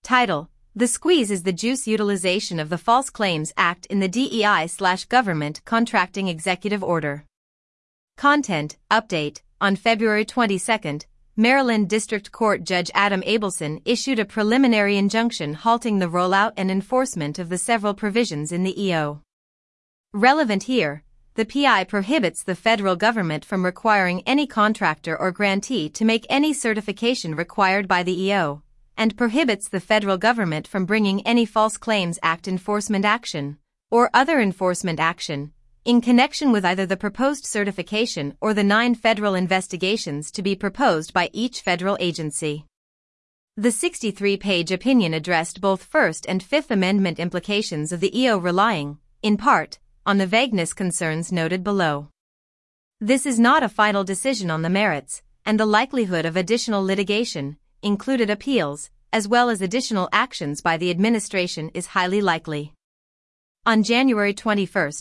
Title: The Squeeze is the Juice Utilization of the False Claims Act in the DEI/Government Contracting Executive Order. Content: Update. On February 22, Maryland District Court Judge Adam Abelson issued a preliminary injunction halting the rollout and enforcement of the several provisions in the EO. Relevant here, the PI prohibits the federal government from requiring any contractor or grantee to make any certification required by the EO, and prohibits the federal government from bringing any False Claims Act enforcement action, or other enforcement action, in connection with either the proposed certification or the 9 federal investigations to be proposed by each federal agency. The 63-page opinion addressed both First and Fifth Amendment implications of the EO, relying, in part, on the vagueness concerns noted below. This is not a final decision on the merits, and the likelihood of additional litigation, included appeals, as well as additional actions by the administration, is highly likely. On January 21,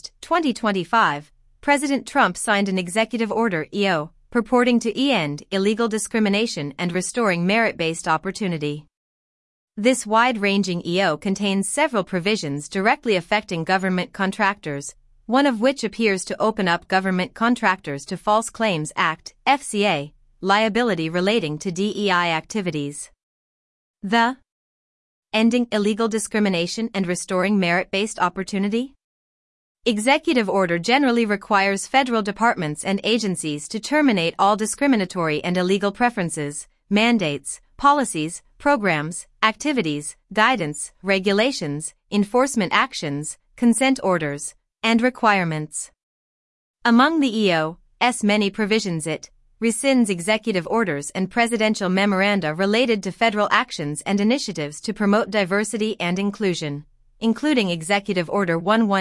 2025, President Trump signed an executive order (EO) purporting to end illegal discrimination and restoring merit-based opportunity. This wide-ranging EO contains several provisions directly affecting government contractors, one of which appears to open up government contractors to False Claims Act (FCA) liability relating to DEI activities. The Ending Illegal Discrimination and Restoring Merit-Based Opportunity Executive Order generally requires federal departments and agencies to terminate all discriminatory and illegal preferences, mandates, policies, programs, activities, guidance, regulations, enforcement actions, consent orders, and requirements. Among the EO's many provisions, it rescinds executive orders and presidential memoranda related to federal actions and initiatives to promote diversity and inclusion, including Executive Order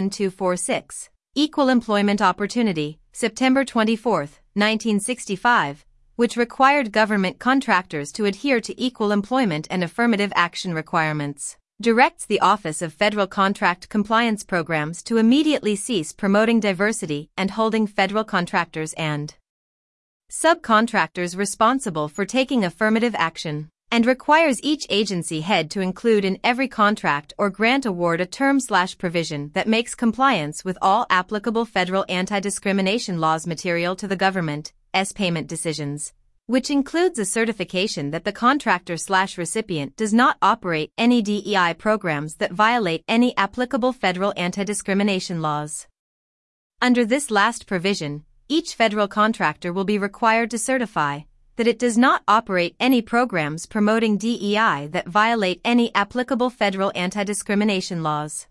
11246, Equal Employment Opportunity, September 24, 1965, which required government contractors to adhere to equal employment and affirmative action requirements, directs the Office of Federal Contract Compliance Programs to immediately cease promoting diversity and holding federal contractors and subcontractors responsible for taking affirmative action, and requires each agency head to include in every contract or grant award a term/provision that makes compliance with all applicable federal anti-discrimination laws material to the government's payment decisions, which includes a certification that the contractor/recipient does not operate any DEI programs that violate any applicable federal anti-discrimination laws. Under this last provision, each federal contractor will be required to certify that it does not operate any programs promoting DEI that violate any applicable federal anti-discrimination laws.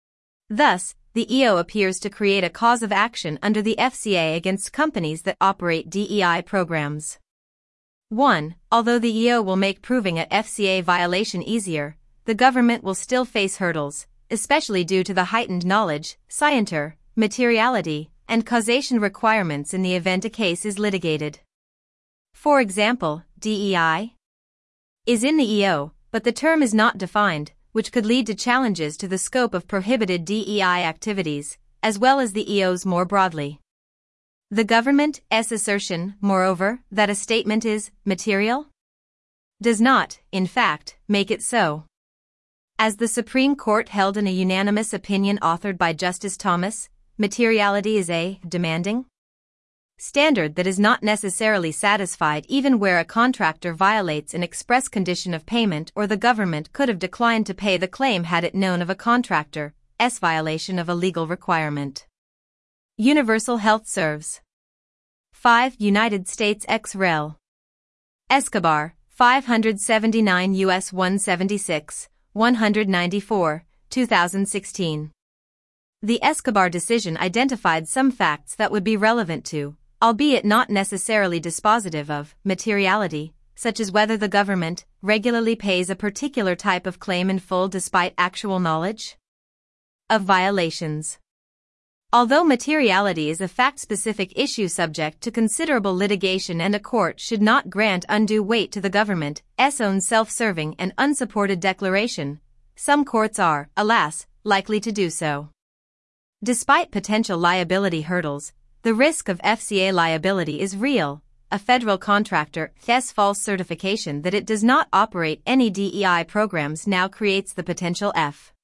Thus, the EO appears to create a cause of action under the FCA against companies that operate DEI programs. 1. Although the EO will make proving a FCA violation easier, the government will still face hurdles, especially due to the heightened knowledge, scienter, materiality, and causation requirements in the event a case is litigated. For example, DEI is in the EO, but the term is not defined, which could lead to challenges to the scope of prohibited DEI activities, as well as the EOs more broadly. The government's assertion, moreover, that a statement is material does not, in fact, make it so. As the Supreme Court held in a unanimous opinion authored by Justice Thomas, materiality is a demanding standard that is not necessarily satisfied even where a contractor violates an express condition of payment or the government could have declined to pay the claim had it known of a contractor's violation of a legal requirement. Universal Health Serves. 5 United States ex rel. Escobar, 579 U.S. 176, 194, 2016. The Escobar decision identified some facts that would be relevant to, albeit not necessarily dispositive of, materiality, such as whether the government regularly pays a particular type of claim in full despite actual knowledge of violations. Although materiality is a fact-specific issue subject to considerable litigation and a court should not grant undue weight to the government's own self-serving and unsupported declaration, some courts are, alas, likely to do so. Despite potential liability hurdles, the risk of FCA liability is real, a federal contractor, FES false certification that it does not operate any DEI programs now creates the potential F.